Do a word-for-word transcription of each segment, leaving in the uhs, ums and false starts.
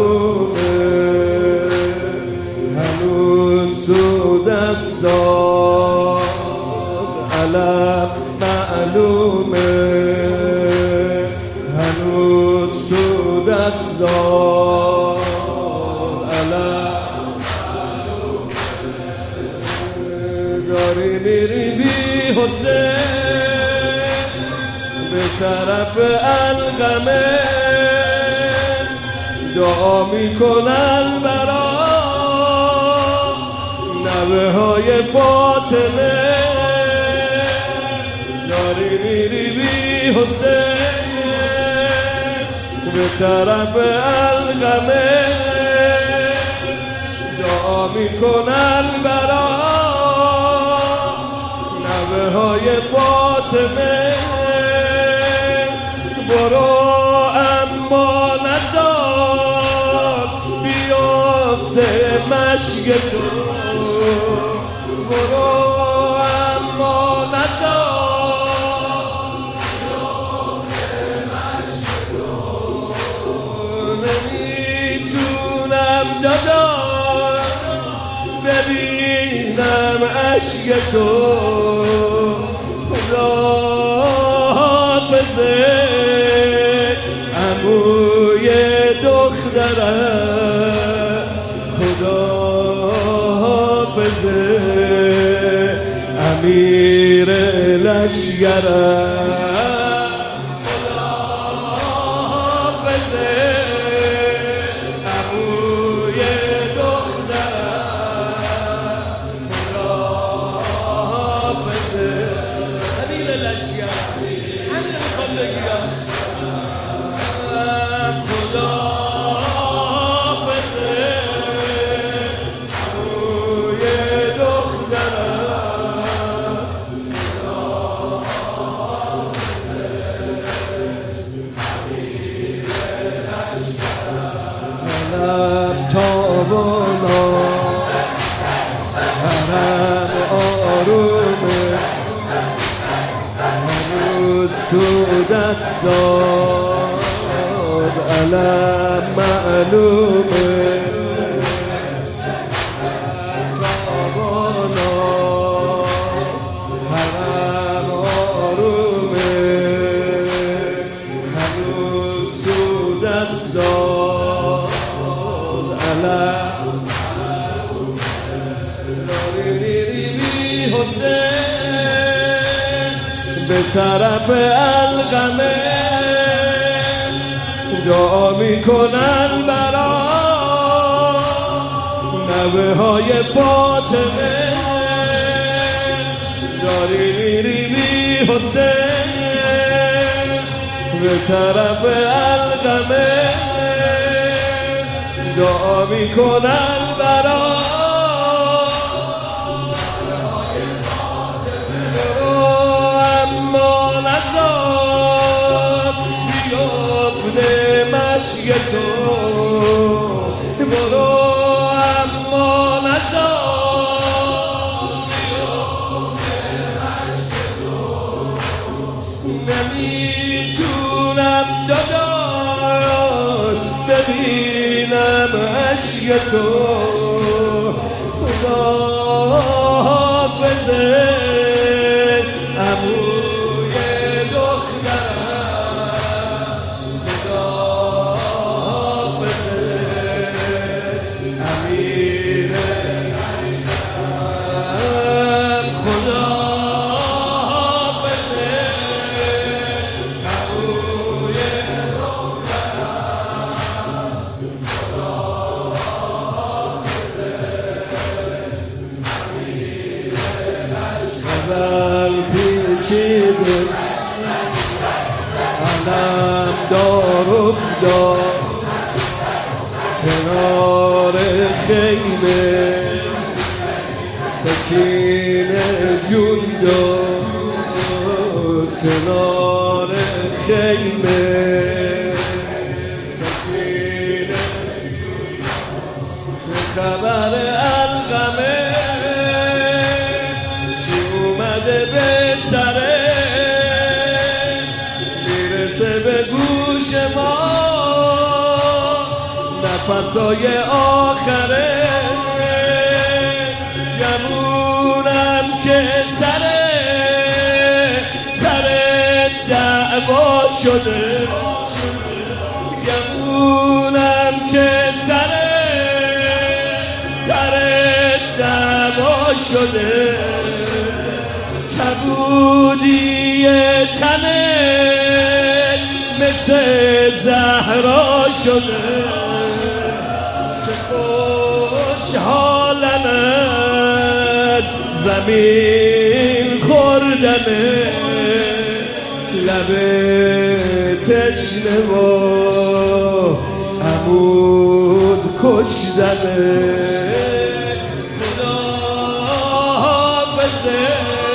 معلومه هنوز تو دستات علم معلومه هنوز تو دستات علم داری میری بی حسین به طرف القمه دعا میکنن برا نوه های فاطمه داری میری بی حسین به طرف القمه دعا میکنن برا نوه های فاطمه برو اما نزار بیافته مشک تو برو اما نزار بیافته مشک تو نمیتونم دادار ببینم عشق تو خدا حافظه عموی دخترم خدا حافظه امیر لشگرم خدا حافظه عموی دخترم خدا حافظه امیر لشگرم همین میخوام بگیرم خدا حافظه عموی دخترم خدا حافظه امیر لشگرم علم تابانا حرم آرومه هنوز تو دستات علم معلومه تابانا حرم آرومه هنوز تو دستات علم داری میری بی حسین به طرف القمه دعا میکنن برا نوه های فاطمه داری میری بی حسین به طرف القمه دعا میکنن برا اما نزار بیافته مشک تو برو اما نزار بیافته مشک تو نمیتونم داداش ببینم عشق تو خدا حافظه عموی دخترم خدا حافظه امیر لشگرم خدا حافظه عموی دخترم خدا حافظه امیر لشگرم پیچیده علم دار افتاد کنار خیمه سکینه جون داد کنار خیمه سکینه جون داد خبر القمه کی اومده به سره میرسه به گوش ما نفسای آخره گمونم که سر سر دعوا شده گمونم که سر سر دعوا شده کبودی تنه مثل زهرا شده چه خوشحالم زمین خوردنه لب تشنه و عمود کشدنه خدا حافظه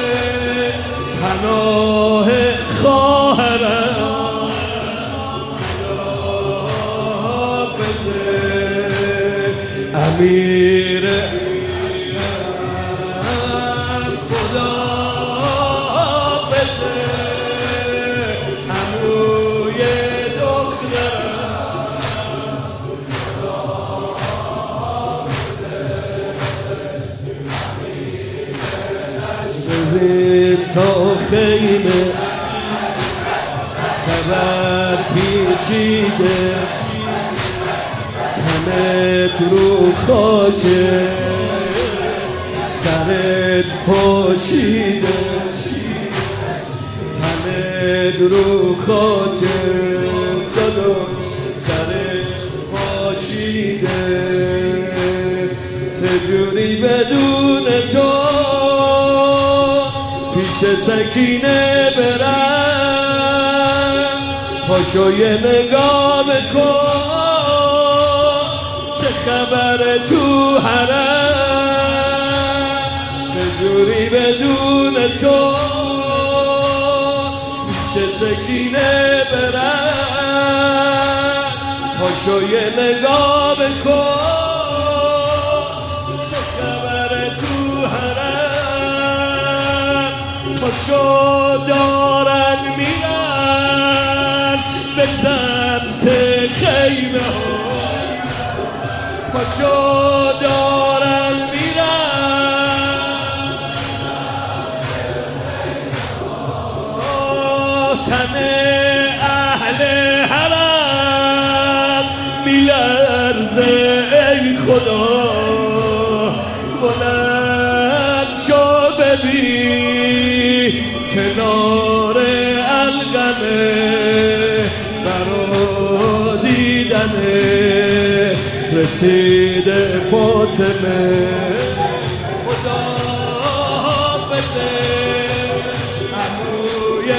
پناه خواهرم خدا حافظه امیر خدا حافظه عموی دخترم ببین تا خیمه خبر پیچیده تنت رو خاکه سرت پاشیده تنت رو خاکه داداش سرت پاشیده چجوری بدون تو پیش سکینه برم پاشو یه نگاه بکن چه خبر تو حرم چجوری بدون تو پیش سکینه برم پاشو یه نگاه بکن چه خبر تو حرم پاشو دارن میرن به سمت خیمه ها پاشو دارن میرن تن اهل حرم میلرزه ای خدا بلند شو ببین کنار القمه برا دیدنه رسیده فاطمه خدا حافظه عموی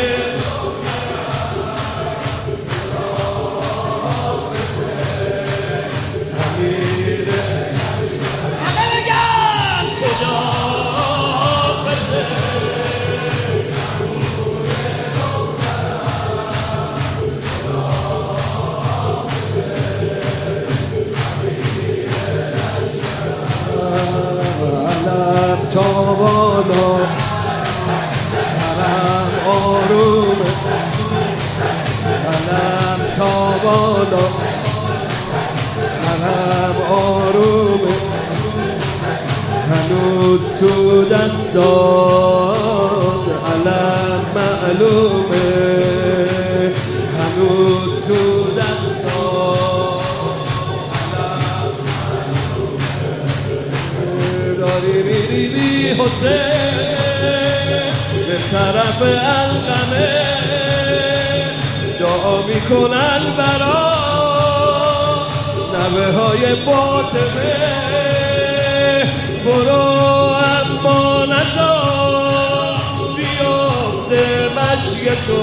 امیره همه بگن خدا حافظه تا بالا حرم آرومه حرم تا بالا حرم آرومه هنوز تو دستات علم معلومه هنوز تو دستات داری میری بی حسین به طرف القمه دعا میکنن برا نوه های فاطمه برو اما نزار بیافته مشک تو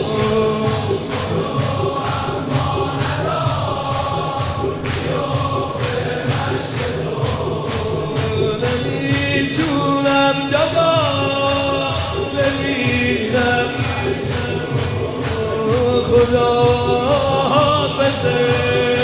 نمیتونم دادا نمیدم خدا حافظه